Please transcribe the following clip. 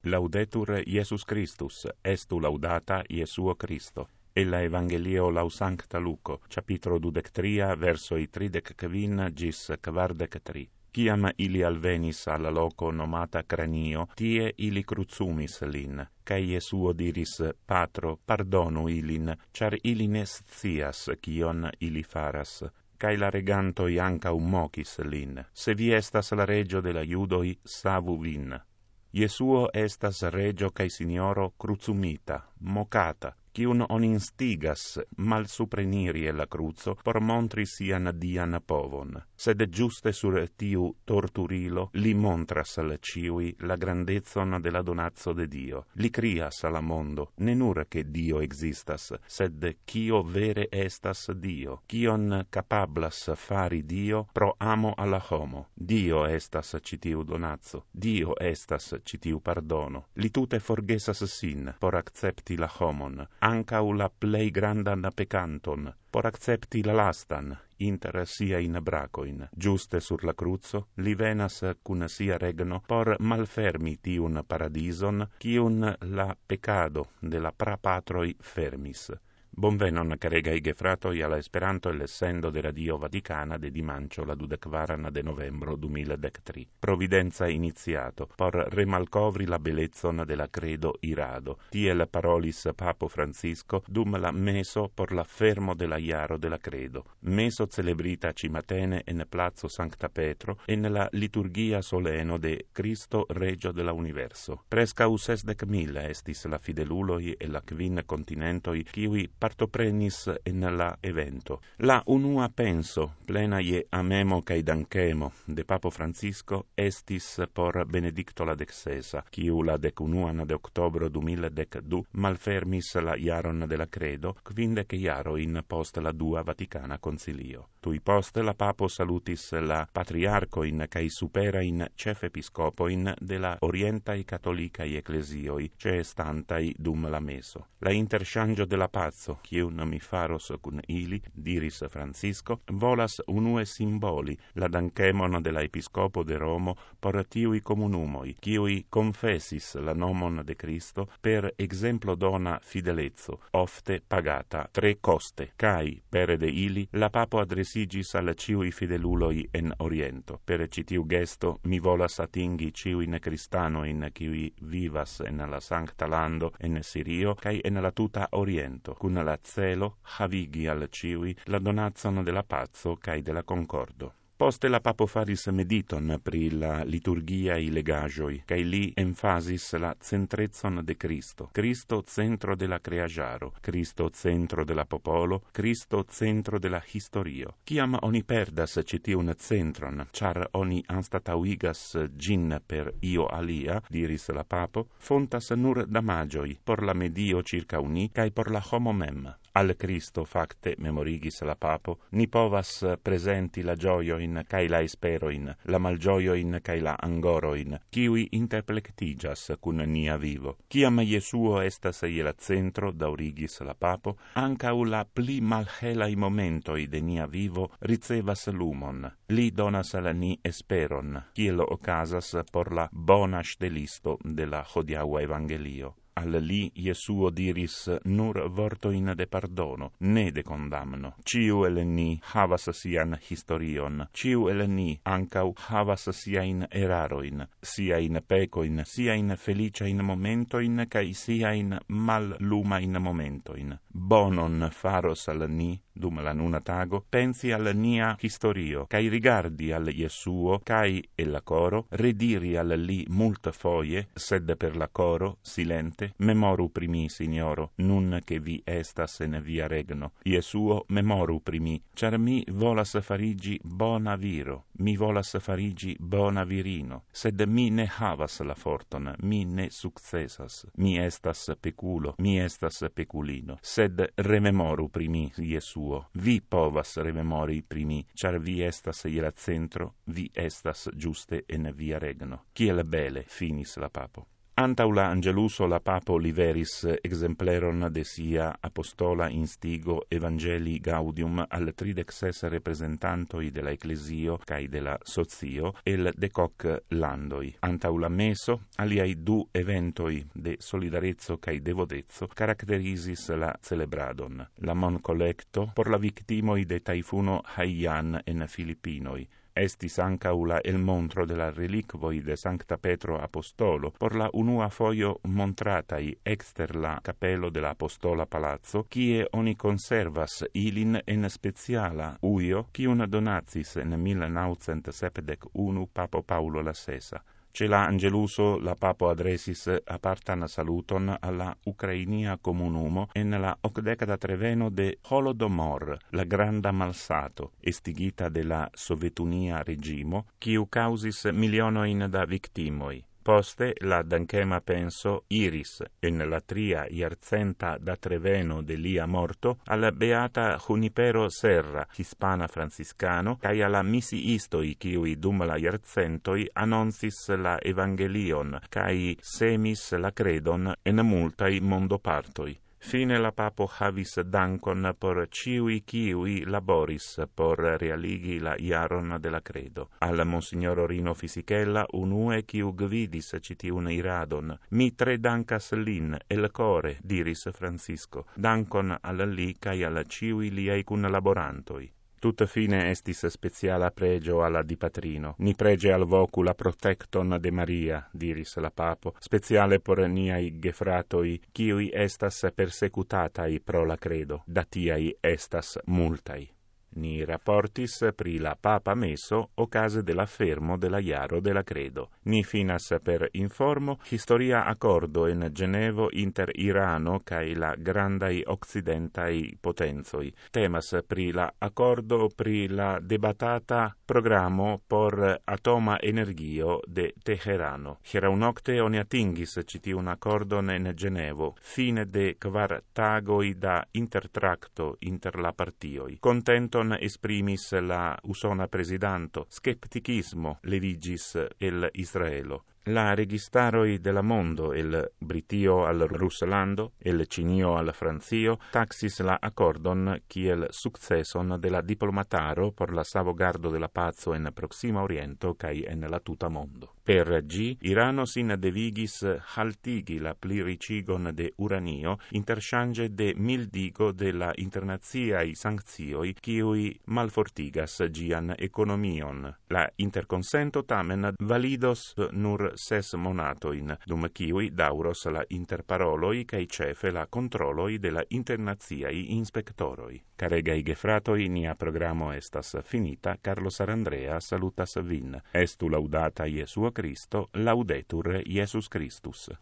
Laudetur Iesus Christus, estu laudata Iesuo Christo. Ella Evangelio lau Sancta Luco, capitolo 23, versoi 35 gis 43. Ciam ili alvenis alla loco nomata Cranio, tie ili cruzumis lin, cae Iesuo diris, Patro, pardonu ilin, char ili ne scias cion ili faras. Cae la regantoi ancau mocis lin, se vi estas la regio de la Judoi, savu vin. Iesuo estas regio cae signoro cruzumita, mocata, cium on instigas mal supreniri la cruzo por montri sian dian povon. Sed giuste sur tiu torturilo li montras al ciui la grandezon de la donazzo de Dio. Li crias al mondo, ne nur che Dio existas, sed cio vere estas Dio, cion capablas fari Dio pro amo alla homo. Dio estas citiu donazzo, Dio estas citiu pardono. Li tute forgesas sin por accepti la homon, ancau la plei grandan pecanton, por accepti la lastan, inter sia in bracoin. Giuste sur la cruzo, li venas cun sia regno por malfermi tiun paradison, cium la pecado de la prapatroi fermis. Bonvenon, caregai gefratoi, alla Esperanto e l'essendo de Radio Vaticana de dimancio la 24 de novembro 2013. Providenza iniziato, por remalcovri la bellezon de la credo irado. Tiel parolis Papo Francisco dum la meso por la fermo de la iaro de la credo. Meso celebrita cimatene en Plazo Sancta Petro en la liturgia soleno de Cristo Regio de la Universo. Prescau 60.000 estis la fideluloi e la quin continentoi kiui partoprenis en la evento. La unua penso, plena je amemo cae danchemo, de Papo Francisco estis por Benedicto la XVI, quiu la 11 de octobro 2012 malfermis la iaron de la credo, 15 iaroin post la dua Vaticana Concilio. Tui post la Papo salutis la patriarcoin cae superain cefepiscopoin de la orientai catolicae ecclesioi, ceestantai dum la meso. La interchangio de la pazzo, cium mi faros cun ili, diris Francisco, volas unue simboli la danchemon de la episcopo de Romo por tiui comunumoi, ciui confessis la nomon de Cristo per exemplo dona fidelezzo, ofte pagata tre coste, cae, pere de ili, la Papo adresigis al ciui fideluloi en Oriento. Per citiu gesto mi volas atingi ciuin cristanoin ciui vivas en la Sancta Lando, en Sirio, cae en la tuta Oriento, cun la celo havigi al ciui la donazzon de la pazzo cae de la concordo. Poste la Papo faris mediton pri la liturgia i legagioi, cae li emphasis la centrezzon de Cristo. Cristo centro de la creagiaro, Cristo centro de la popolo, Cristo centro de la historio. Ciam oni perdas citiun centron, char oni anstatauigas gin per io alia, diris la Papo, fontas nur damagioi, por la medio circa uni, cae por la homo mem. Al Cristo facte, memorigis la Papo, ni povas presenti la gioioin cae la esperoin, la malgioioin cae la angoroin, ciui interplectigas cun nia vivo. Ciam Iesuo estas ie la centro, daurigis la Papo, ancau la pli malhelai momentoi de nia vivo ricevas lumon. Li donas al ni esperon, ciel ocasas por la bona stelisto de la hodiaua Evangelio. Al li Iesuo diris nur vortoin de pardono, ne de condamno. Ciu el ni havas sian historion, ciu el ni ancau havas siain eraroin, siain pecoin, siain feliciain momentoin, cae siain mal lumain momentoin. Bonon faros al ni, dum la nuna tago, pensi al nia historio, cae rigardi al Iesuo, cae e la coro, rediri al li multa foie, sed per la coro, silente, memoru primi, signoro, nun che vi estas en via regno. Iesuo, memoru primi, char mi volas farigi bona viro, mi volas farigi bona virino, sed mi ne havas la forton, mi ne successas, mi estas peculo, mi estas peculino, sed rememoru primi, Iesuo, vi povas rememori primi, char vi estas ie la centro, vi estas giuste en via regno. Kiel bele, finis la Papo. Antau la angeluso la papo liveris exempleron de sia apostola instigo Evangelii Gaudium al 36 representantoi de la Ecclesio cae de la socio el decoc landoi. Antau la meso, aliai du eventoi de solidarezzo cae devodezzo caracterisis la celebradon. La mon collecto por la victimoi de taifuno Haiyan en Filippinoi, estis ancau la el montro de la reliquoi de Sancta Petro Apostolo, por la unua foio montratai exter la capello de la Apostola Palazzo, kie oni conservas ilin en speciala uio, cium donatis en 1971 Papo Paulo VI. Ce la angeluso la papo adresis apartan saluton alla Ucrainia comunumo en la 83 de Holodomor, la granda malsato, estigita de la Sovetunia regimo, quiu causis milionoin da victimoi. Poste la dankema penso iris en la 3 iarcenta da treveno de lia morto al beata Junipero Serra, hispana franciscano, cae alla misiistoi quiui dum la iarcentoi annonsis la evangelion, cae semis la credon en multai mondopartoi. Fine la papo havis dankon por ciui quiui laboris por realigi la iaron de la credo. Al Monsignor Rino Fisichella, unue quiu gvidis citiun iradon, mi tre dankas lin, el core, diris Francisco, dankon al li cae al ciui liei cunlaborantoi. Tut fine estis speciala pregio alla dipatrino. Ni prege al vocu la protecton de Maria, diris la papo, speciale por niai gefratoi, quiui estas persecutatai pro la credo, da tiai estas multai. Ni rapportis pri la papa meso ocase de la fermo de la iaro de la credo. Ni finas per informo historia accordo en Genevo inter Irano cae la grandai occidentai potenzoi. Temas pri la accordo pri la debatata programo por atoma energio de Teherano. Hieraunocte oni atingis citiun accordon en Genevo, fine de 4 tagoi da intertracto inter la partioi. Contenton esprimis la usona presidanto, skepticismo levigis el Israelo. La registaroi de la mondo, el Britio al Ruslando, el Cinio al Francio, taxis la accordon kiel successon de la diplomataro por la savogardo de la pazzo en Proxima Oriento cae en la tuta mondo. Per gi, Irano sin devigis haltigi la pliricigon de uranio interchange de mildigo de la internaziai sanctioi quiui malfortigas gian economion. La interconsento tamen validos nur 6 monatoin, dum quiui dauros la interparoloi cae cefe la controloi de la internaziai inspectoroi. Caregai gefratoi, nia programo estas finita. Carlos Arandrea salutas vin. Estu laudata Iesua Christo, laudetur Iesus Christus.